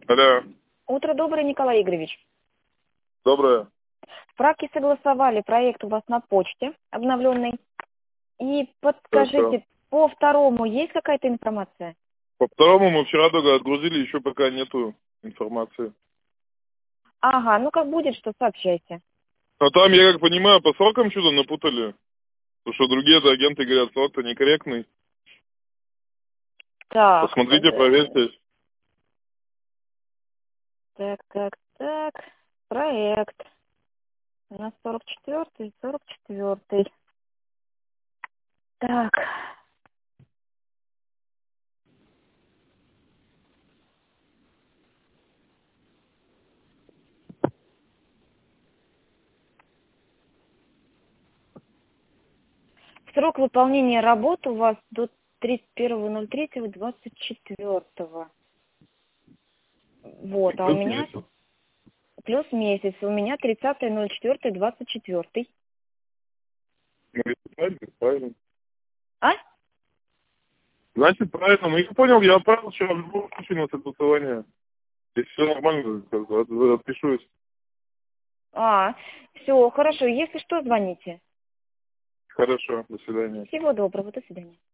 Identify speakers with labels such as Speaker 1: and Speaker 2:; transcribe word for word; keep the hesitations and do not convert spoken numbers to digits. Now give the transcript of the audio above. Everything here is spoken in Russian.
Speaker 1: Алло.
Speaker 2: Утро доброе, Николай Игоревич.
Speaker 1: Доброе.
Speaker 2: Справки согласовали, проект у вас на почте обновленный. И подскажите,
Speaker 1: Хорошо.
Speaker 2: по второму есть какая-то информация?
Speaker 1: По второму мы вчера только отгрузили, еще пока нету информации.
Speaker 2: Ага, ну как будет, что сообщайте.
Speaker 1: А там, я как понимаю, по срокам что-то напутали. Потому что другие-то агенты говорят, срок-то некорректный.
Speaker 2: Так,
Speaker 1: Посмотрите,
Speaker 2: э,
Speaker 1: проверьте.
Speaker 2: так, так, так. Проект. У нас сорок четвёртый, сорок четвёртый. Так. Срок выполнения работ у вас до тридцать первого ноль третьего двадцать четвёртого. Вот, а у
Speaker 1: Плюс
Speaker 2: меня
Speaker 1: месяц.
Speaker 2: плюс месяц. У меня тридцатое ноль четвёртое двадцать четвёртый.
Speaker 1: Ну, если правильно, правильно.
Speaker 2: А?
Speaker 1: Значит, правильно. Ну, я понял, я отправил вчера в любом случае на согласование. Если все нормально, как бы, от- отпишусь.
Speaker 2: А, все, хорошо. Если что, звоните.
Speaker 1: Хорошо, до свидания.
Speaker 2: Всего доброго, до свидания.